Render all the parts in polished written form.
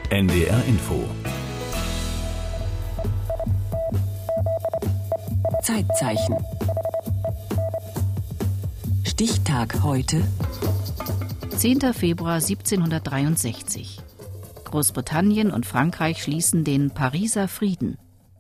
NDR Info. Zeitzeichen. Stichtag heute. 10. Februar 1763. Großbritannien und Frankreich schließen den Pariser Frieden.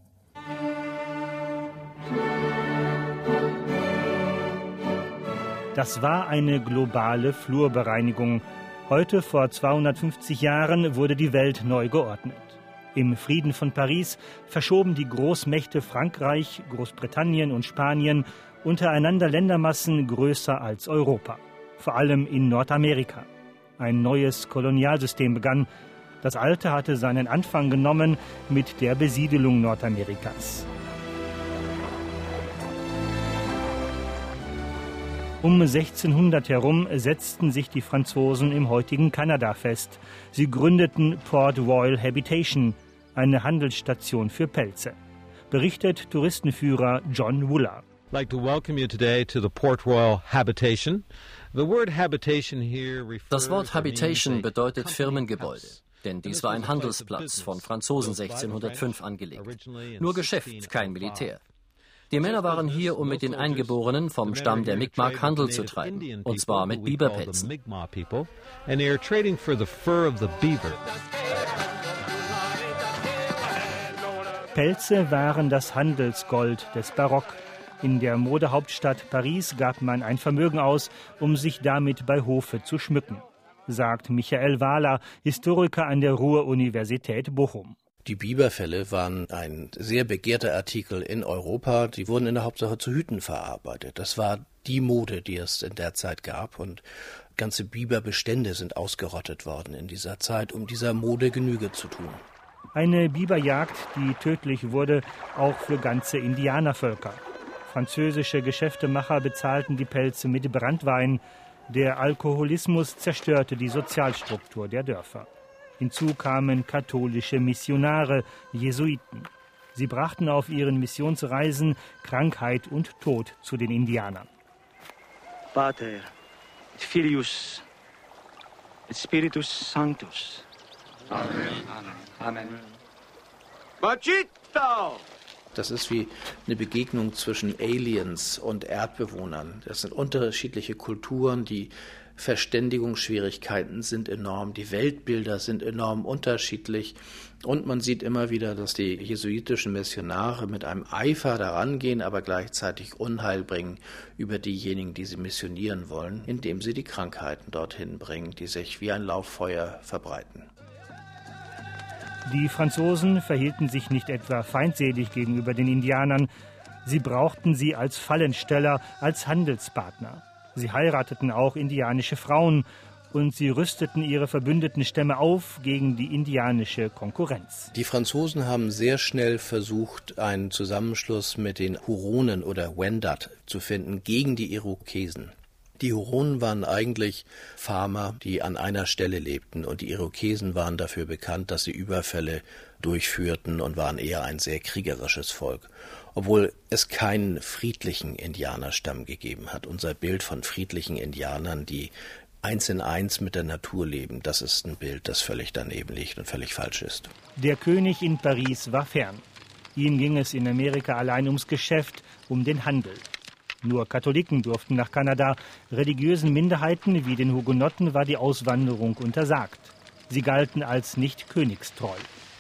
Das war eine globale Flurbereinigung. Heute, vor 250 Jahren, wurde die Welt neu geordnet. Im Frieden von Paris verschoben die Großmächte Frankreich, Großbritannien und Spanien untereinander Ländermassen größer als Europa. Vor allem in Nordamerika. Ein neues Kolonialsystem begann. Das alte hatte seinen Anfang genommen mit der Besiedelung Nordamerikas. Um 1600 herum setzten sich die Franzosen im heutigen Kanada fest. Sie gründeten Port Royal Habitation, eine Handelsstation für Pelze. Berichtet Touristenführer John Wooler. Like to welcome you today to the Port Royal Habitation. The word habitation here refers. Das Wort Habitation bedeutet Firmengebäude, denn dies war ein Handelsplatz von Franzosen 1605 angelegt. Nur Geschäft, kein Militär. Die Männer waren hier, um mit den Eingeborenen vom Stamm der Mi'kmaq Handel zu treiben, und zwar mit Biberpelzen. Pelze waren das Handelsgold des Barock. In der Modehauptstadt Paris gab man ein Vermögen aus, um sich damit bei Hofe zu schmücken, sagt Michael Wahler, Historiker an der Ruhr-Universität Bochum. Die Biberfelle waren ein sehr begehrter Artikel in Europa. Die wurden in der Hauptsache zu Hüten verarbeitet. Das war die Mode, die es in der Zeit gab. Und ganze Biberbestände sind ausgerottet worden in dieser Zeit, um dieser Mode Genüge zu tun. Eine Biberjagd, die tödlich wurde, auch für ganze Indianervölker. Französische Geschäftemacher bezahlten die Pelze mit Branntwein. Der Alkoholismus zerstörte die Sozialstruktur der Dörfer. Hinzu kamen katholische Missionare, Jesuiten. Sie brachten auf ihren Missionsreisen Krankheit und Tod zu den Indianern. Pater, et Filius, et Spiritus Sanctus. Amen. Amen. Machito! Das ist wie eine Begegnung zwischen Aliens und Erdbewohnern. Das sind unterschiedliche Kulturen, die Verständigungsschwierigkeiten sind enorm, die Weltbilder sind enorm unterschiedlich und man sieht immer wieder, dass die jesuitischen Missionare mit einem Eifer daran gehen, aber gleichzeitig Unheil bringen über diejenigen, die sie missionieren wollen, indem sie die Krankheiten dorthin bringen, die sich wie ein Lauffeuer verbreiten. Die Franzosen verhielten sich nicht etwa feindselig gegenüber den Indianern, sie brauchten sie als Fallensteller, als Handelspartner. Sie heirateten auch indianische Frauen und sie rüsteten ihre verbündeten Stämme auf gegen die indianische Konkurrenz. Die Franzosen haben sehr schnell versucht, einen Zusammenschluss mit den Huronen oder Wendat zu finden gegen die Irokesen. Die Huronen waren eigentlich Farmer, die an einer Stelle lebten, und die Irokesen waren dafür bekannt, dass sie Überfälle durchführten und waren eher ein sehr kriegerisches Volk. Obwohl es keinen friedlichen Indianerstamm gegeben hat. Unser Bild von friedlichen Indianern, die eins in eins mit der Natur leben, das ist ein Bild, das völlig daneben liegt und völlig falsch ist. Der König in Paris war fern. Ihm ging es in Amerika allein ums Geschäft, um den Handel. Nur Katholiken durften nach Kanada. Religiösen Minderheiten wie den Hugenotten war die Auswanderung untersagt. Sie galten als nicht königstreu.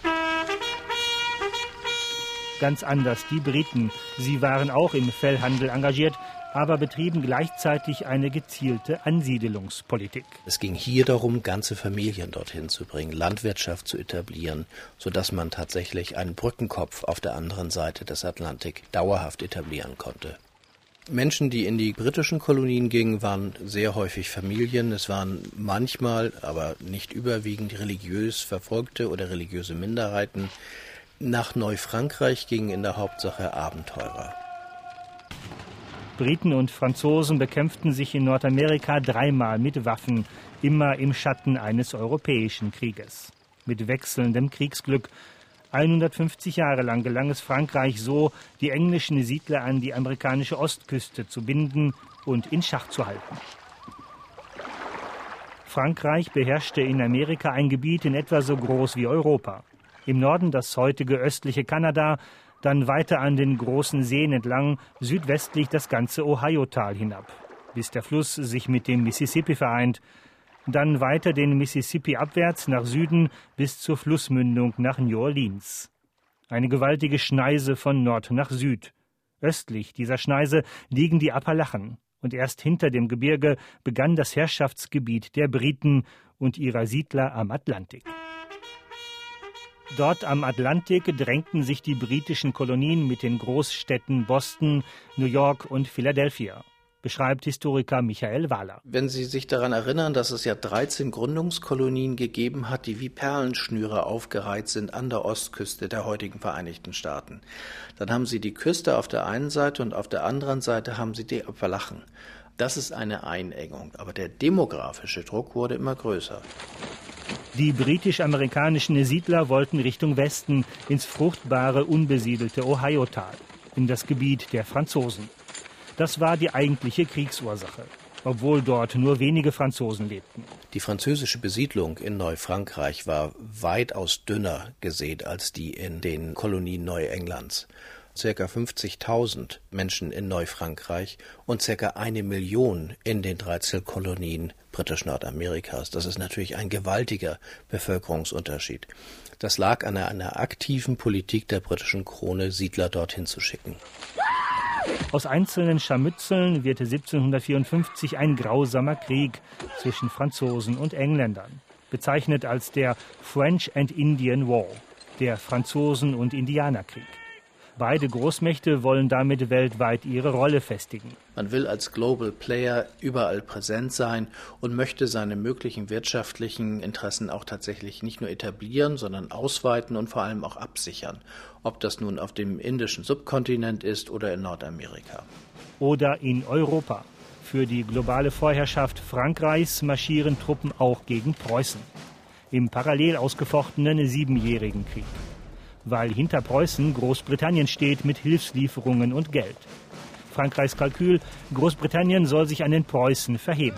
Ganz anders die Briten. Sie waren auch im Fellhandel engagiert, aber betrieben gleichzeitig eine gezielte Ansiedelungspolitik. Es ging hier darum, ganze Familien dorthin zu bringen, Landwirtschaft zu etablieren, sodass man tatsächlich einen Brückenkopf auf der anderen Seite des Atlantik dauerhaft etablieren konnte. Menschen, die in die britischen Kolonien gingen, waren sehr häufig Familien. Es waren manchmal, aber nicht überwiegend, religiös Verfolgte oder religiöse Minderheiten. Nach Neufrankreich gingen in der Hauptsache Abenteurer. Briten und Franzosen bekämpften sich in Nordamerika dreimal mit Waffen, immer im Schatten eines europäischen Krieges. Mit wechselndem Kriegsglück. 150 Jahre lang gelang es Frankreich so, die englischen Siedler an die amerikanische Ostküste zu binden und in Schach zu halten. Frankreich beherrschte in Amerika ein Gebiet in etwa so groß wie Europa. Im Norden das heutige östliche Kanada, dann weiter an den großen Seen entlang, südwestlich das ganze Ohio-Tal hinab, bis der Fluss sich mit dem Mississippi vereint, dann weiter den Mississippi abwärts nach Süden bis zur Flussmündung nach New Orleans. Eine gewaltige Schneise von Nord nach Süd. Östlich dieser Schneise liegen die Appalachen, und erst hinter dem Gebirge begann das Herrschaftsgebiet der Briten und ihrer Siedler am Atlantik. Dort am Atlantik drängten sich die britischen Kolonien mit den Großstädten Boston, New York und Philadelphia, beschreibt Historiker Michael Wahler. Wenn Sie sich daran erinnern, dass es ja 13 Gründungskolonien gegeben hat, die wie Perlenschnüre aufgereiht sind an der Ostküste der heutigen Vereinigten Staaten, dann haben Sie die Küste auf der einen Seite und auf der anderen Seite haben Sie die Appalachen. Das ist eine Einengung, aber der demografische Druck wurde immer größer. Die britisch-amerikanischen Siedler wollten Richtung Westen, ins fruchtbare, unbesiedelte Ohio-Tal, in das Gebiet der Franzosen. Das war die eigentliche Kriegsursache, obwohl dort nur wenige Franzosen lebten. Die französische Besiedlung in Neufrankreich war weitaus dünner gesät als die in den Kolonien Neuenglands. Circa 50.000 Menschen in Neufrankreich und circa 1 Million in den 13 Kolonien britisch-Nordamerikas. Das ist natürlich ein gewaltiger Bevölkerungsunterschied. Das lag an einer aktiven Politik der britischen Krone, Siedler dorthin zu schicken. Aus einzelnen Scharmützeln wird 1754 ein grausamer Krieg zwischen Franzosen und Engländern, bezeichnet als der French and Indian War, der Franzosen- und Indianerkrieg. Beide Großmächte wollen damit weltweit ihre Rolle festigen. Man will als Global Player überall präsent sein und möchte seine möglichen wirtschaftlichen Interessen auch tatsächlich nicht nur etablieren, sondern ausweiten und vor allem auch absichern. Ob das nun auf dem indischen Subkontinent ist oder in Nordamerika. Oder in Europa. Für die globale Vorherrschaft Frankreichs marschieren Truppen auch gegen Preußen. Im parallel ausgefochtenen 7-jährigen Krieg. Weil hinter Preußen Großbritannien steht mit Hilfslieferungen und Geld. Frankreichs Kalkül, Großbritannien soll sich an den Preußen verheben.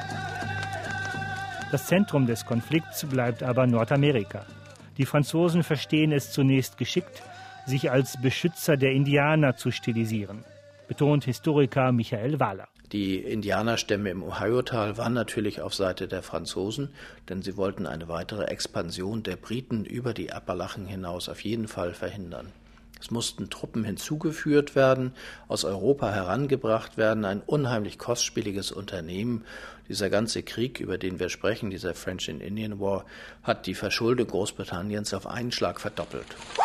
Das Zentrum des Konflikts bleibt aber Nordamerika. Die Franzosen verstehen es zunächst geschickt, sich als Beschützer der Indianer zu stilisieren, betont Historiker Michael Wahler. Die Indianerstämme im Ohio-Tal waren natürlich auf Seite der Franzosen, denn sie wollten eine weitere Expansion der Briten über die Appalachen hinaus auf jeden Fall verhindern. Es mussten Truppen hinzugeführt werden, aus Europa herangebracht werden, ein unheimlich kostspieliges Unternehmen. Dieser ganze Krieg, über den wir sprechen, dieser French and Indian War, hat die Verschuldung Großbritanniens auf einen Schlag verdoppelt.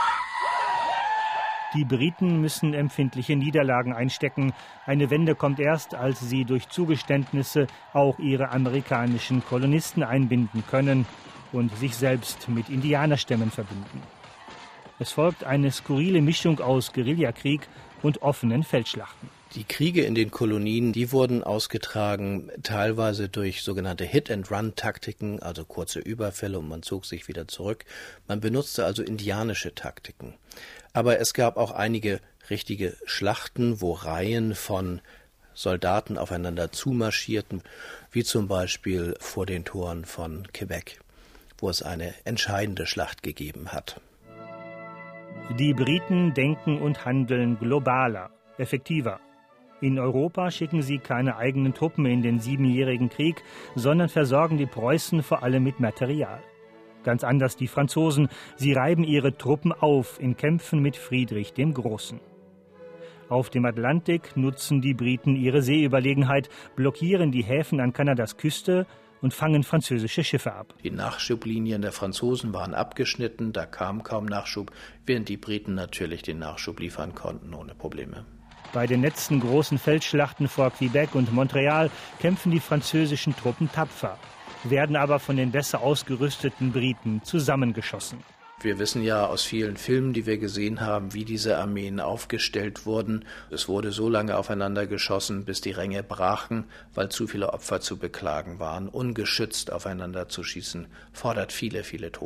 Die Briten müssen empfindliche Niederlagen einstecken. Eine Wende kommt erst, als sie durch Zugeständnisse auch ihre amerikanischen Kolonisten einbinden können und sich selbst mit Indianerstämmen verbünden. Es folgt eine skurrile Mischung aus Guerillakrieg und offenen Feldschlachten. Die Kriege in den Kolonien, die wurden ausgetragen teilweise durch sogenannte Hit-and-Run-Taktiken, also kurze Überfälle und man zog sich wieder zurück. Man benutzte also indianische Taktiken. Aber es gab auch einige richtige Schlachten, wo Reihen von Soldaten aufeinander zumarschierten, wie zum Beispiel vor den Toren von Quebec, wo es eine entscheidende Schlacht gegeben hat. Die Briten denken und handeln globaler, effektiver. In Europa schicken sie keine eigenen Truppen in den 7-jährigen Krieg, sondern versorgen die Preußen vor allem mit Material. Ganz anders die Franzosen, sie reiben ihre Truppen auf in Kämpfen mit Friedrich dem Großen. Auf dem Atlantik nutzen die Briten ihre Seeüberlegenheit, blockieren die Häfen an Kanadas Küste und fangen französische Schiffe ab. Die Nachschublinien der Franzosen waren abgeschnitten, da kam kaum Nachschub, während die Briten natürlich den Nachschub liefern konnten ohne Probleme. Bei den letzten großen Feldschlachten vor Quebec und Montreal kämpfen die französischen Truppen tapfer, werden aber von den besser ausgerüsteten Briten zusammengeschossen. Wir wissen ja aus vielen Filmen, die wir gesehen haben, wie diese Armeen aufgestellt wurden. Es wurde so lange aufeinander geschossen, bis die Ränge brachen, weil zu viele Opfer zu beklagen waren. Ungeschützt aufeinander zu schießen, fordert viele, viele Tote.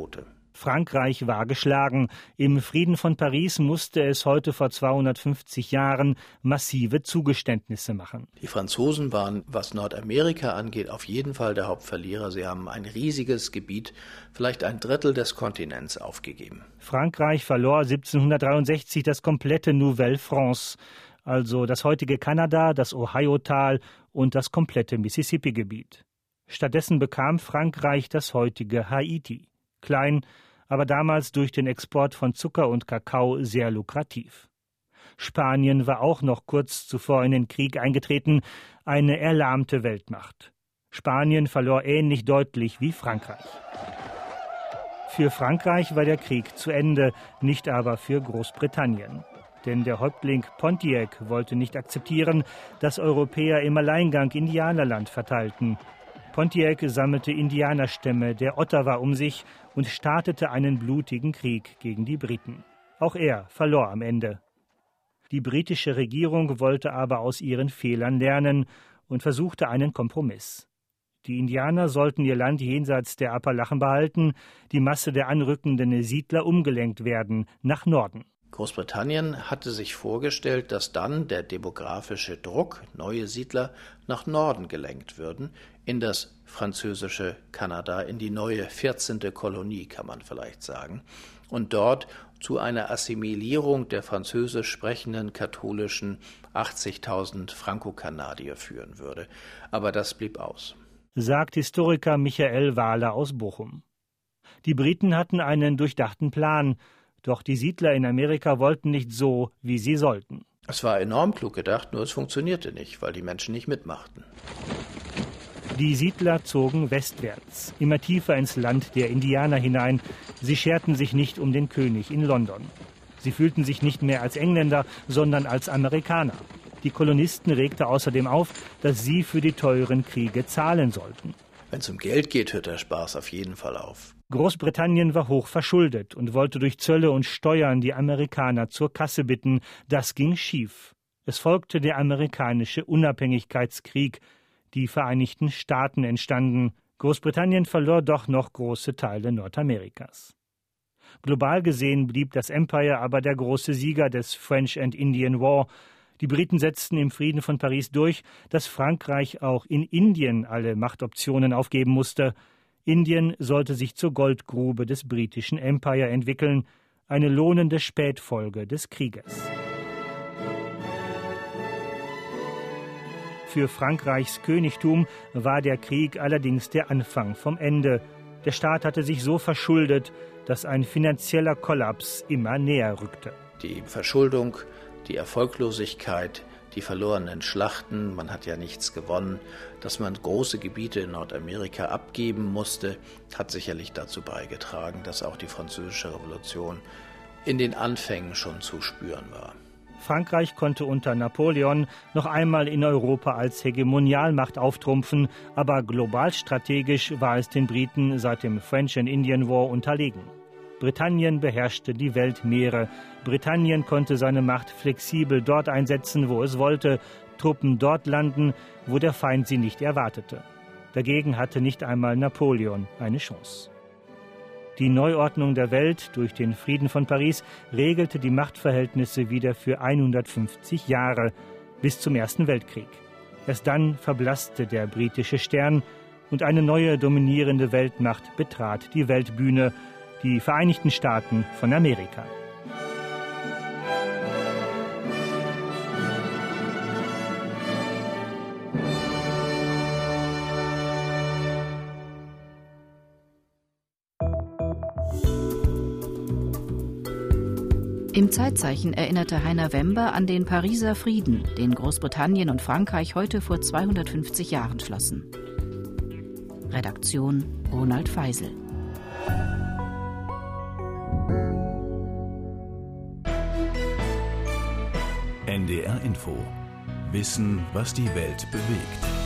Frankreich war geschlagen. Im Frieden von Paris musste es heute vor 250 Jahren massive Zugeständnisse machen. Die Franzosen waren, was Nordamerika angeht, auf jeden Fall der Hauptverlierer. Sie haben ein riesiges Gebiet, vielleicht ein Drittel des Kontinents, aufgegeben. Frankreich verlor 1763 das komplette Nouvelle France, also das heutige Kanada, das Ohio-Tal und das komplette Mississippi-Gebiet. Stattdessen bekam Frankreich das heutige Haiti. Klein, aber damals durch den Export von Zucker und Kakao sehr lukrativ. Spanien war auch noch kurz zuvor in den Krieg eingetreten, eine erlahmte Weltmacht. Spanien verlor ähnlich deutlich wie Frankreich. Für Frankreich war der Krieg zu Ende, nicht aber für Großbritannien. Denn der Häuptling Pontiac wollte nicht akzeptieren, dass Europäer im Alleingang Indianerland verteilten. Pontiac sammelte Indianerstämme der Ottawa um sich und startete einen blutigen Krieg gegen die Briten. Auch er verlor am Ende. Die britische Regierung wollte aber aus ihren Fehlern lernen und versuchte einen Kompromiss. Die Indianer sollten ihr Land jenseits der Appalachen behalten, die Masse der anrückenden Siedler umgelenkt werden nach Norden. Großbritannien hatte sich vorgestellt, dass dann der demografische Druck, neue Siedler, nach Norden gelenkt würden, in das französische Kanada, in die neue 14. Kolonie, kann man vielleicht sagen, und dort zu einer Assimilierung der französisch sprechenden katholischen 80.000 Frankokanadier führen würde. Aber das blieb aus. Sagt Historiker Michael Wahler aus Bochum. Die Briten hatten einen durchdachten Plan, doch die Siedler in Amerika wollten nicht so, wie sie sollten. Es war enorm klug gedacht, nur es funktionierte nicht, weil die Menschen nicht mitmachten. Die Siedler zogen westwärts, immer tiefer ins Land der Indianer hinein. Sie scherten sich nicht um den König in London. Sie fühlten sich nicht mehr als Engländer, sondern als Amerikaner. Die Kolonisten regte außerdem auf, dass sie für die teuren Kriege zahlen sollten. Wenn es um Geld geht, hört der Spaß auf jeden Fall auf. Großbritannien war hoch verschuldet und wollte durch Zölle und Steuern die Amerikaner zur Kasse bitten. Das ging schief. Es folgte der amerikanische Unabhängigkeitskrieg. Die Vereinigten Staaten entstanden. Großbritannien verlor doch noch große Teile Nordamerikas. Global gesehen blieb das Empire aber der große Sieger des French and Indian War. Die Briten setzten im Frieden von Paris durch, dass Frankreich auch in Indien alle Machtoptionen aufgeben musste. Indien sollte sich zur Goldgrube des britischen Empire entwickeln, eine lohnende Spätfolge des Krieges. Für Frankreichs Königtum war der Krieg allerdings der Anfang vom Ende. Der Staat hatte sich so verschuldet, dass ein finanzieller Kollaps immer näher rückte. Die Verschuldung, die Erfolglosigkeit, die verlorenen Schlachten, man hat ja nichts gewonnen, dass man große Gebiete in Nordamerika abgeben musste, hat sicherlich dazu beigetragen, dass auch die Französische Revolution in den Anfängen schon zu spüren war. Frankreich konnte unter Napoleon noch einmal in Europa als Hegemonialmacht auftrumpfen, aber global strategisch war es den Briten seit dem French and Indian War unterlegen. Britannien beherrschte die Weltmeere. Britannien konnte seine Macht flexibel dort einsetzen, wo es wollte, Truppen dort landen, wo der Feind sie nicht erwartete. Dagegen hatte nicht einmal Napoleon eine Chance. Die Neuordnung der Welt durch den Frieden von Paris regelte die Machtverhältnisse wieder für 150 Jahre, bis zum Ersten Weltkrieg. Erst dann verblasste der britische Stern und eine neue dominierende Weltmacht betrat die Weltbühne, die Vereinigten Staaten von Amerika. Im Zeitzeichen erinnerte Heiner Wember an den Pariser Frieden, den Großbritannien und Frankreich heute vor 250 Jahren schlossen. Redaktion Ronald Feisel. NDR Info. Wissen, was die Welt bewegt.